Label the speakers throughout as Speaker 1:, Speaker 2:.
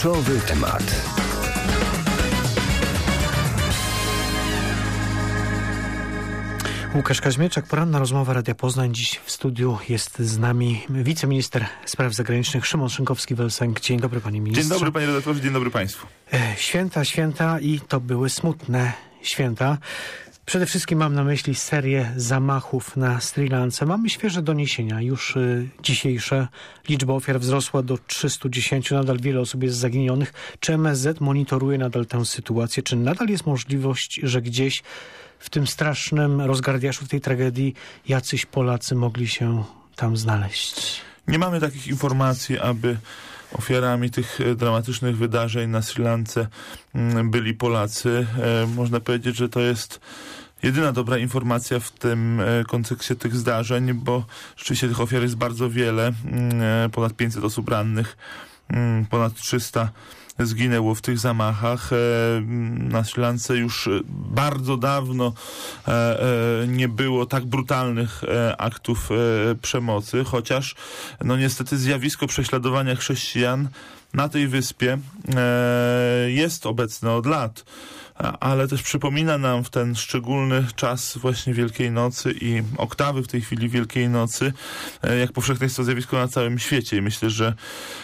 Speaker 1: Kluczowy temat.
Speaker 2: Łukasz Kaźmierczak, poranna rozmowa Radia Poznań. Dziś w studiu jest z nami wiceminister spraw zagranicznych Szymon Szynkowski-Welsenk. Dzień dobry, panie ministrze.
Speaker 3: Dzień dobry, panie redaktorze, dzień dobry państwu.
Speaker 2: Święta i to były smutne święta. Przede wszystkim mam na myśli serię zamachów na Sri Lance. Mamy świeże doniesienia, już dzisiejsze. Liczba ofiar wzrosła do 310, nadal wiele osób jest zaginionych. Czy MSZ monitoruje nadal tę sytuację? Czy nadal jest możliwość, że gdzieś w tym strasznym rozgardiaszu, w tej tragedii, jacyś Polacy mogli się tam znaleźć?
Speaker 3: Nie mamy takich informacji, aby ofiarami tych dramatycznych wydarzeń na Sri Lance byli Polacy. Można powiedzieć, że to jest jedyna dobra informacja w tym kontekście tych zdarzeń, bo rzeczywiście tych ofiar jest bardzo wiele. Ponad 500 osób rannych, ponad 300 zginęło w tych zamachach. Na Sri Lance już bardzo dawno nie było tak brutalnych aktów przemocy, chociaż no niestety zjawisko prześladowania chrześcijan na tej wyspie jest obecne od lat, ale też przypomina nam w ten szczególny czas właśnie Wielkiej Nocy i oktawy w tej chwili Wielkiej Nocy, jak powszechne jest to zjawisko na całym świecie. I myślę, że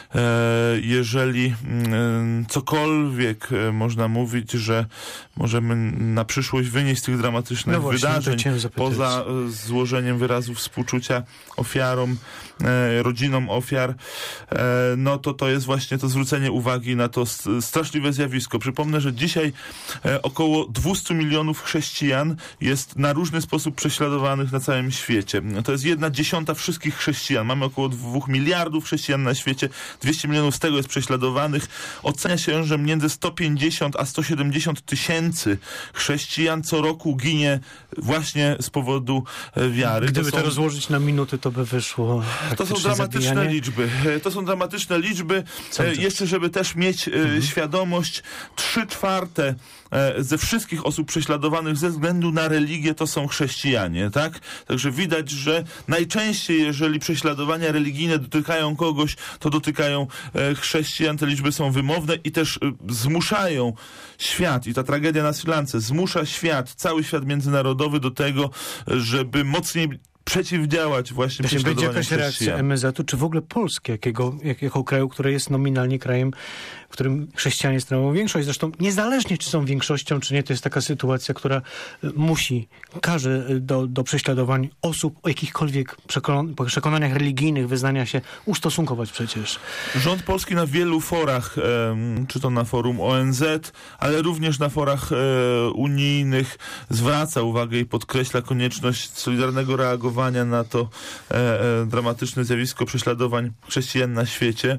Speaker 3: jeżeli cokolwiek można mówić, że możemy na przyszłość wynieść z tych dramatycznych wydarzeń, poza złożeniem wyrazów współczucia ofiarom, rodzinom ofiar, no to jest właśnie to zwrócenie uwagi na to straszliwe zjawisko. Przypomnę, że dzisiaj około 200 milionów chrześcijan jest na różny sposób prześladowanych na całym świecie. To jest 1/10 wszystkich chrześcijan. Mamy około 2 miliardów chrześcijan na świecie. 200 milionów z tego jest prześladowanych. Ocenia się, że między 150 a 170 tysięcy chrześcijan co roku ginie właśnie z powodu wiary.
Speaker 2: Gdyby to rozłożyć na minuty, to by wyszło.
Speaker 3: To są dramatyczne liczby. To są dramatyczne liczby. Jeszcze, żeby też mieć świadomość, 3/4 ze wszystkich osób prześladowanych ze względu na religię to są chrześcijanie, tak? Także widać, że najczęściej, jeżeli prześladowania religijne dotykają kogoś, to dotykają chrześcijan. Te liczby są wymowne i też zmuszają świat, i ta tragedia na Sri Lance zmusza świat, cały świat międzynarodowy do tego, żeby mocniej przeciwdziałać właśnie prześladowaniu
Speaker 2: chrześcijan. Będzie jakaś reakcja MSZ-u, czy w ogóle Polski, jakiego kraju, który jest nominalnie krajem, w którym chrześcijanie stanowią większość. Zresztą niezależnie, czy są większością, czy nie, to jest taka sytuacja, która każe do prześladowań osób o jakichkolwiek przekonaniach religijnych, wyznania się ustosunkować przecież.
Speaker 3: Rząd polski na wielu forach, czy to na forum ONZ, ale również na forach unijnych, zwraca uwagę i podkreśla konieczność solidarnego reagowania na to dramatyczne zjawisko prześladowań chrześcijan na świecie.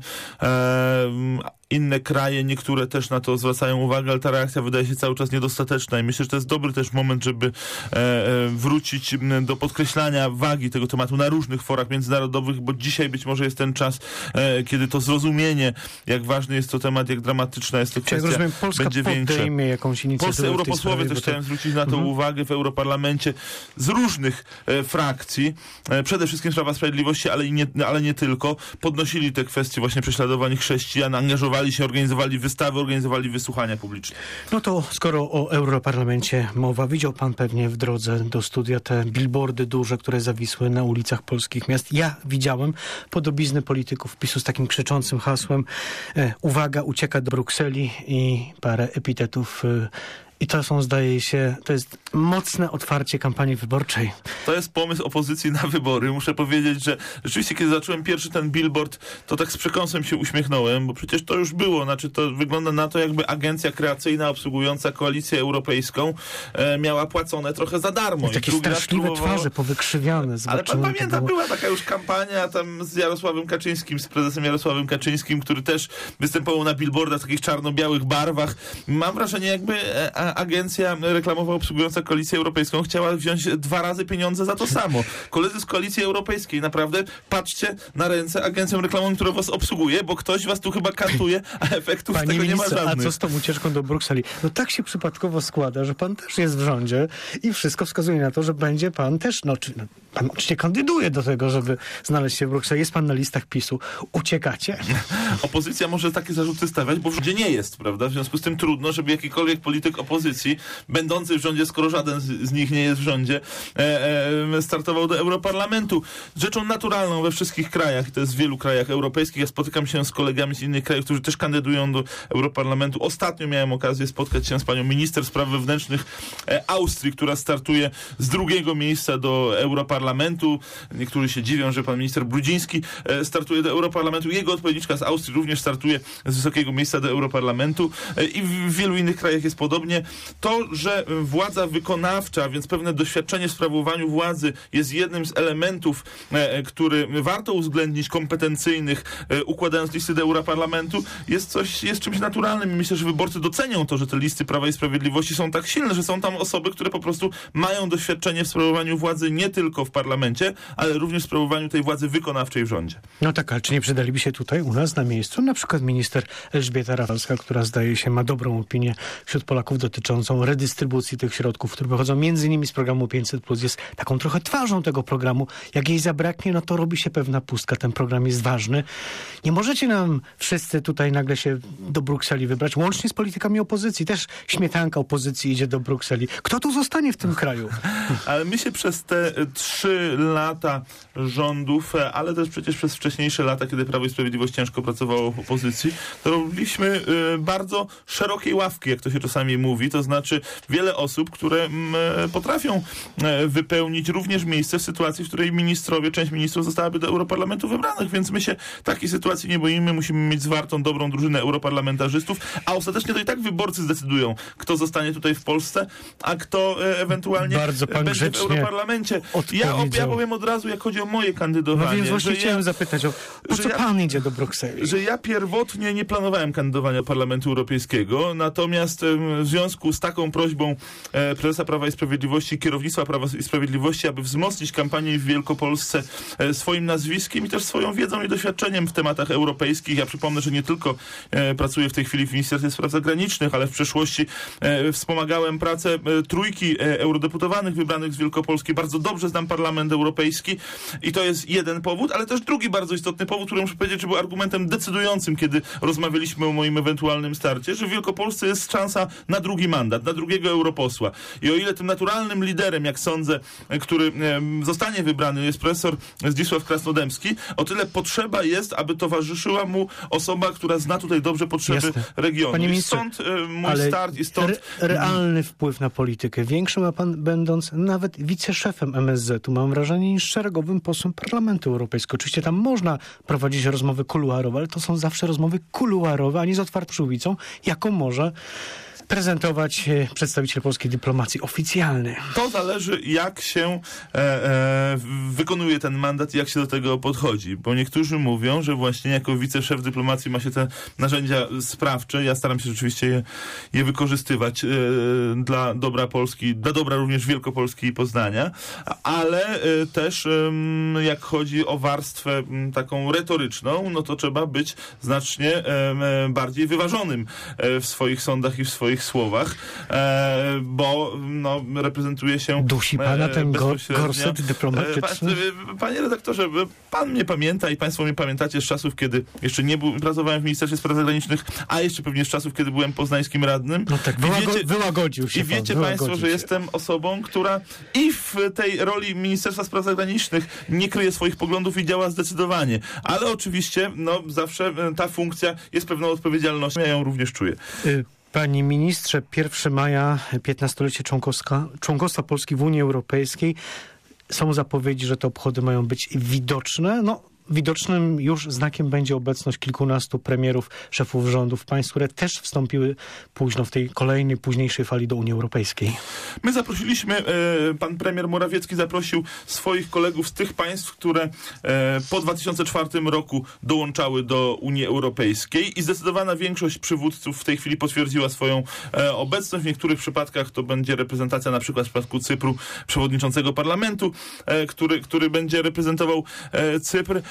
Speaker 3: Inne kraje, niektóre też na to zwracają uwagę, ale ta reakcja wydaje się cały czas niedostateczna i myślę, że to jest dobry też moment, żeby wrócić do podkreślania wagi tego tematu na różnych forach międzynarodowych, bo dzisiaj być może jest ten czas, kiedy to zrozumienie, jak ważny jest to temat, jak dramatyczna jest to kwestia,
Speaker 2: rozumiem, Polska
Speaker 3: będzie większe.
Speaker 2: Jakąś inicjatywę.
Speaker 3: Polscy europosłowie też chciałem zwrócić na to uwagę w Europarlamencie z różnych frakcji, przede wszystkim Prawa Sprawiedliwości, ale nie tylko, podnosili te kwestie właśnie prześladowań chrześcijan, angażowali się, organizowali wystawy, organizowali wysłuchania publiczne.
Speaker 2: No to skoro o Europarlamencie mowa, widział pan pewnie w drodze do studia te billboardy duże, które zawisły na ulicach polskich miast. Ja widziałem podobizny polityków PiS-u z takim krzyczącym hasłem uwaga, ucieka do Brukseli i parę epitetów. I to są, zdaje się, to jest mocne otwarcie kampanii wyborczej.
Speaker 3: To jest pomysł opozycji na wybory. Muszę powiedzieć, że rzeczywiście, kiedy zacząłem pierwszy ten billboard, to tak z przekąsem się uśmiechnąłem, bo przecież to już było. Znaczy, to wygląda na to, jakby agencja kreacyjna obsługująca Koalicję Europejską miała płacone trochę za darmo.
Speaker 2: I takie straszliwe twarze powykrzywiane.
Speaker 3: Ale pan pamięta, była taka już kampania tam z Jarosławem Kaczyńskim, z prezesem Jarosławem Kaczyńskim, który też występował na billboardach w takich czarno-białych barwach. Mam wrażenie, jakby agencja reklamowa obsługująca Koalicję Europejską chciała wziąć 2 razy pieniądze za to samo. Koledzy z Koalicji Europejskiej, naprawdę patrzcie na ręce agencjom reklamowym, która was obsługuje, bo ktoś was tu chyba kantuje, a efektów z tego nie ma żadnych.
Speaker 2: A co z tą ucieczką do Brukseli? No tak się przypadkowo składa, że pan też jest w rządzie i wszystko wskazuje na to, że będzie pan też, Pan oczywiście kandyduje do tego, żeby znaleźć się w Brukseli. Jest pan na listach PiS-u. Uciekacie?
Speaker 3: Opozycja może takie zarzuty stawiać, bo w rządzie nie jest, prawda? W związku z tym trudno, żeby jakikolwiek polityk opozycji, będący w rządzie, skoro żaden z nich nie jest w rządzie, startował do Europarlamentu. Rzeczą naturalną we wszystkich krajach, i to jest w wielu krajach europejskich. Ja spotykam się z kolegami z innych krajów, którzy też kandydują do Europarlamentu. Ostatnio miałem okazję spotkać się z panią minister spraw wewnętrznych Austrii, która startuje z drugiego miejsca do Europarlamentu. Niektórzy się dziwią, że pan minister Brudziński startuje do Europarlamentu. Jego odpowiedniczka z Austrii również startuje z wysokiego miejsca do Europarlamentu i w wielu innych krajach jest podobnie. To, że władza wykonawcza, więc pewne doświadczenie w sprawowaniu władzy jest jednym z elementów, który warto uwzględnić, kompetencyjnych, układając listy do Europarlamentu, jest czymś naturalnym. Myślę, że wyborcy docenią to, że te listy Prawa i Sprawiedliwości są tak silne, że są tam osoby, które po prostu mają doświadczenie w sprawowaniu władzy nie tylko w parlamencie, ale również w sprawowaniu tej władzy wykonawczej w rządzie.
Speaker 2: No tak, ale czy nie przydaliby się tutaj u nas na miejscu na przykład minister Elżbieta Rafalska, która zdaje się ma dobrą opinię wśród Polaków dotyczącą redystrybucji tych środków, które pochodzą między innymi z programu 500+, jest taką trochę twarzą tego programu. Jak jej zabraknie, no to robi się pewna pustka. Ten program jest ważny. Nie możecie nam wszyscy tutaj nagle się do Brukseli wybrać, łącznie z politykami opozycji. Też śmietanka opozycji idzie do Brukseli. Kto tu zostanie w tym kraju?
Speaker 3: Ale my się przez te 3 lata rządów, ale też przecież przez wcześniejsze lata, kiedy Prawo i Sprawiedliwość ciężko pracowało w opozycji, to robiliśmy bardzo szerokiej ławki, jak to się czasami mówi. To znaczy wiele osób, które potrafią wypełnić również miejsce w sytuacji, w której część ministrów zostałaby do Europarlamentu wybranych, więc my się takiej sytuacji nie boimy. Musimy mieć zwartą, dobrą drużynę europarlamentarzystów, a ostatecznie to i tak wyborcy zdecydują, kto zostanie tutaj w Polsce, a kto ewentualnie będzie w Europarlamencie. Ja powiem od razu, jak chodzi o moje kandydowanie.
Speaker 2: No więc właśnie chciałem zapytać, po co pan idzie do Brukseli?
Speaker 3: Że ja pierwotnie nie planowałem kandydowania do Parlamentu Europejskiego, natomiast w związku z taką prośbą prezesa Prawa i Sprawiedliwości, kierownictwa Prawa i Sprawiedliwości, aby wzmocnić kampanię w Wielkopolsce swoim nazwiskiem i też swoją wiedzą i doświadczeniem w tematach europejskich. Ja przypomnę, że nie tylko pracuję w tej chwili w Ministerstwie Spraw Zagranicznych, ale w przeszłości wspomagałem pracę trójki eurodeputowanych wybranych z Wielkopolski. Bardzo dobrze znam Parlament Europejski i to jest jeden powód, ale też drugi bardzo istotny powód, który muszę powiedzieć, że był argumentem decydującym, kiedy rozmawialiśmy o moim ewentualnym starcie, że w Wielkopolsce jest szansa na drugi mandat, na drugiego europosła. I o ile tym naturalnym liderem, jak sądzę, który zostanie wybrany, jest profesor Zdzisław Krasnodębski, o tyle potrzeba jest, aby towarzyszyła mu osoba, która zna tutaj dobrze potrzeby regionu.
Speaker 2: Panie ministrze,
Speaker 3: stąd mój start i stąd...
Speaker 2: Realny wpływ na politykę. Większy ma pan, będąc nawet wiceszefem MSZ-u, mam wrażenie, niż szeregowym posłem Parlamentu Europejskiego. Oczywiście tam można prowadzić rozmowy kuluarowe, ale to są zawsze rozmowy kuluarowe, a nie z otwartą przyłbicą, jaką może prezentować przedstawiciel polskiej dyplomacji oficjalny.
Speaker 3: To zależy, jak się wykonuje ten mandat i jak się do tego podchodzi. Bo niektórzy mówią, że właśnie jako wiceszef dyplomacji ma się te narzędzia sprawcze. Ja staram się rzeczywiście je wykorzystywać dla dobra Polski, dla dobra również Wielkopolski i Poznania, ale też jak chodzi o warstwę taką retoryczną, no to trzeba być znacznie bardziej wyważonym w swoich sądach i w swoich słowach, bo reprezentuje się
Speaker 2: dusi pana ten gorset dyplomatyczny?
Speaker 3: Panie redaktorze, pan mnie pamięta i państwo mnie pamiętacie z czasów, kiedy jeszcze nie pracowałem w Ministerstwie Spraw Zagranicznych, a jeszcze pewnie z czasów, kiedy byłem poznańskim radnym.
Speaker 2: No tak, wyłagodził się.
Speaker 3: I wiecie państwo, że jestem osobą, która i w tej roli Ministerstwa Spraw Zagranicznych nie kryje swoich poglądów i działa zdecydowanie. Ale oczywiście, zawsze ta funkcja jest pewną odpowiedzialnością. Ja ją również czuję.
Speaker 2: Panie ministrze, 1 maja, 15-lecie członkostwa Polski w Unii Europejskiej. Są zapowiedzi, że te obchody mają być widoczne. Widocznym już znakiem będzie obecność kilkunastu premierów, szefów rządów państw, które też wstąpiły późno w tej kolejnej, późniejszej fali do Unii Europejskiej.
Speaker 3: My zaprosiliśmy, pan premier Morawiecki zaprosił swoich kolegów z tych państw, które po 2004 roku dołączały do Unii Europejskiej i zdecydowana większość przywódców w tej chwili potwierdziła swoją obecność. W niektórych przypadkach to będzie reprezentacja, na przykład w przypadku Cypru, przewodniczącego parlamentu, który będzie reprezentował Cypr.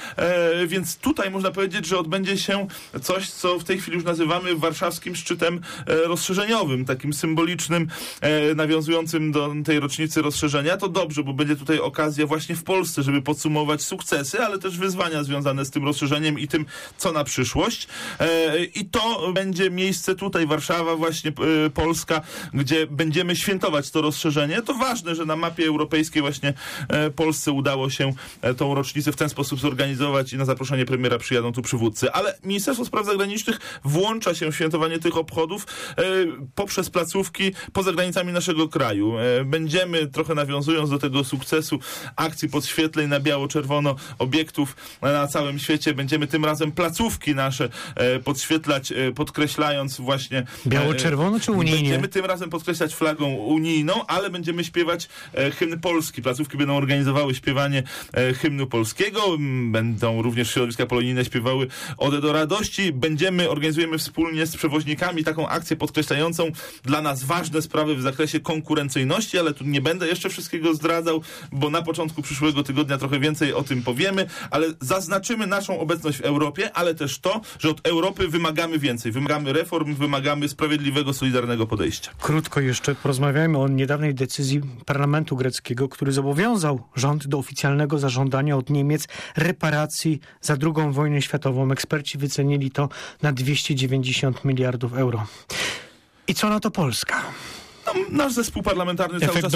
Speaker 3: Więc tutaj można powiedzieć, że odbędzie się coś, co w tej chwili już nazywamy warszawskim szczytem rozszerzeniowym, takim symbolicznym, nawiązującym do tej rocznicy rozszerzenia. To dobrze, bo będzie tutaj okazja właśnie w Polsce, żeby podsumować sukcesy, ale też wyzwania związane z tym rozszerzeniem i tym, co na przyszłość. I to będzie miejsce tutaj, Warszawa, właśnie Polska, gdzie będziemy świętować to rozszerzenie. To ważne, że na mapie europejskiej właśnie Polsce udało się tą rocznicę w ten sposób zorganizować i na zaproszenie premiera przyjadą tu przywódcy. Ale Ministerstwo Spraw Zagranicznych włącza się w świętowanie tych obchodów poprzez placówki poza granicami naszego kraju. Będziemy, trochę nawiązując do tego sukcesu akcji podświetleń na biało-czerwono obiektów na całym świecie, będziemy tym razem placówki nasze podświetlać, podkreślając właśnie...
Speaker 2: Biało-czerwono czy unijnie?
Speaker 3: Będziemy tym razem podkreślać flagą unijną, ale będziemy śpiewać hymn polski. Placówki będą organizowały śpiewanie hymnu polskiego. Będą również środowiska polonijne śpiewały Odę do radości. Organizujemy wspólnie z przewoźnikami taką akcję podkreślającą dla nas ważne sprawy w zakresie konkurencyjności, ale tu nie będę jeszcze wszystkiego zdradzał, bo na początku przyszłego tygodnia trochę więcej o tym powiemy, ale zaznaczymy naszą obecność w Europie, ale też to, że od Europy wymagamy więcej. Wymagamy reform, wymagamy sprawiedliwego, solidarnego podejścia.
Speaker 2: Krótko jeszcze porozmawiajmy o niedawnej decyzji parlamentu greckiego, który zobowiązał rząd do oficjalnego zażądania od Niemiec reparacji za II wojnę światową. Eksperci wycenili to na 290 miliardów euro. I co na to Polska?
Speaker 3: Nasz zespół parlamentarny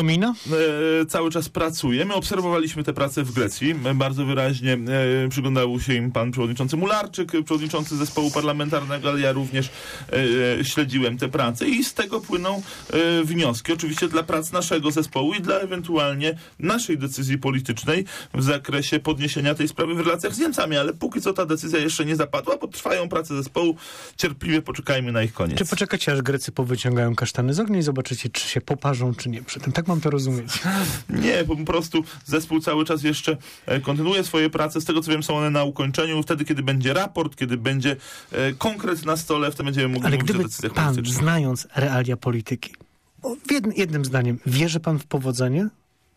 Speaker 3: cały czas pracuje. My obserwowaliśmy te prace w Grecji. Bardzo wyraźnie przyglądał się im pan przewodniczący Mularczyk, przewodniczący zespołu parlamentarnego, ale ja również śledziłem te prace i z tego płyną wnioski. Oczywiście dla prac naszego zespołu i dla ewentualnie naszej decyzji politycznej w zakresie podniesienia tej sprawy w relacjach z Niemcami, ale póki co ta decyzja jeszcze nie zapadła, bo trwają prace zespołu. Cierpliwie poczekajmy na ich koniec.
Speaker 2: Czy poczekacie, aż Grecy powyciągają kasztany z ognia i zobaczycie, czy się poparzą, czy nie przy tym. Tak mam to rozumieć.
Speaker 3: Nie, bo po prostu zespół cały czas jeszcze kontynuuje swoje prace. Z tego co wiem, są one na ukończeniu. Wtedy, kiedy będzie raport, kiedy będzie konkret na stole, wtedy będziemy mogli mówić o decyzjach politycznych. Ale gdyby pan,
Speaker 2: znając realia polityki, jednym zdaniem, wierzy pan w powodzenie?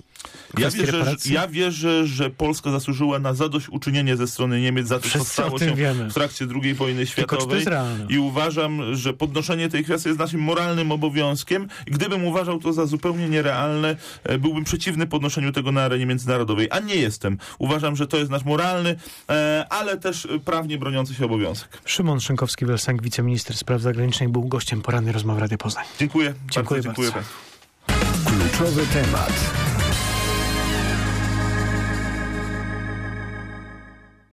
Speaker 3: Ja wierzę, że Polska zasłużyła na zadośćuczynienie ze strony Niemiec za to, co stało się w trakcie II wojny światowej. I uważam, że podnoszenie tej kwestii jest naszym moralnym obowiązkiem. I gdybym uważał to za zupełnie nierealne, byłbym przeciwny podnoszeniu tego na arenie międzynarodowej. A nie jestem. Uważam, że to jest nasz moralny, ale też prawnie broniący się obowiązek.
Speaker 2: Szymon Szynkowski-Welsenk, wiceminister spraw zagranicznych, był gościem porannej rozmowy Radia Poznań.
Speaker 3: Dziękuję bardzo.
Speaker 2: Kluczowy temat.